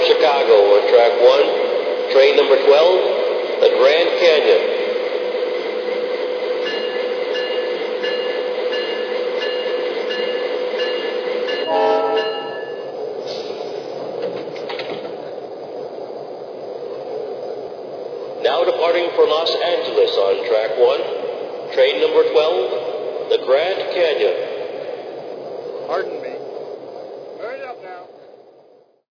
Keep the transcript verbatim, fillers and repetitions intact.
Chicago on track one, train number twelve, the Grand Canyon. Now departing for Los Angeles on track one, train number twelve, the Grand Canyon. Pardon